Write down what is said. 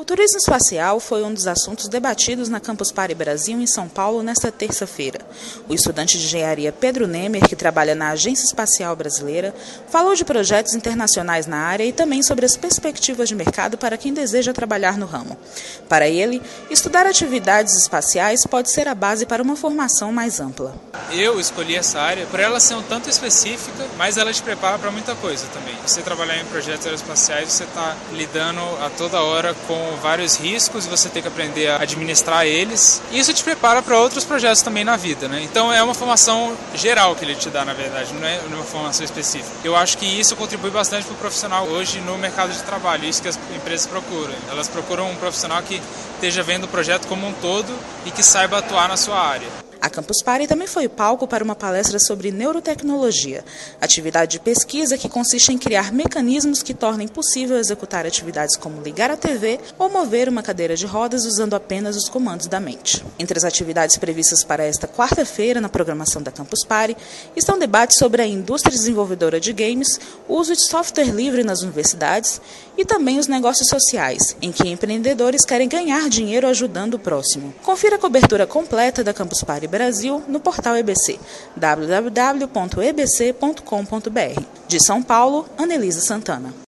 turismo espacial foi um dos assuntos debatidos na Campus Party Brasil, em São Paulo, nesta terça-feira. O estudante de engenharia Pedro Nemer, que trabalha na Agência Espacial Brasileira, falou de projetos internacionais na área e também sobre as perspectivas de mercado para quem deseja trabalhar no ramo. Para ele, estudar atividades espaciais pode ser a base para uma formação mais ampla. Eu escolhi essa área por ela ser um tanto específica, mas ela te prepara para muita coisa também. Você trabalhar em projetos aeroespaciais, você está lidando a toda hora com vários riscos e você tem que aprender a administrar eles. E isso te prepara para outros projetos também na vida, né? Então é uma formação geral que ele te dá, na verdade, não é uma formação específica. Eu acho que isso contribui bastante para o profissional hoje no mercado de trabalho, isso que as empresas procuram. Elas procuram um profissional que esteja vendo o projeto como um todo e que saiba atuar na sua área. A Campus Party também foi palco para uma palestra sobre neurotecnologia, atividade de pesquisa que consiste em criar mecanismos que tornem possível executar atividades como ligar a TV ou mover uma cadeira de rodas usando apenas os comandos da mente. Entre as atividades previstas para esta quarta-feira na programação da Campus Party estão debates sobre a indústria desenvolvedora de games, o uso de software livre nas universidades e também os negócios sociais, em que empreendedores querem ganhar dinheiro ajudando o próximo. Confira a cobertura completa da Campus Party Brasil no portal EBC, www.ebc.com.br. De São Paulo, Anelisa Santana.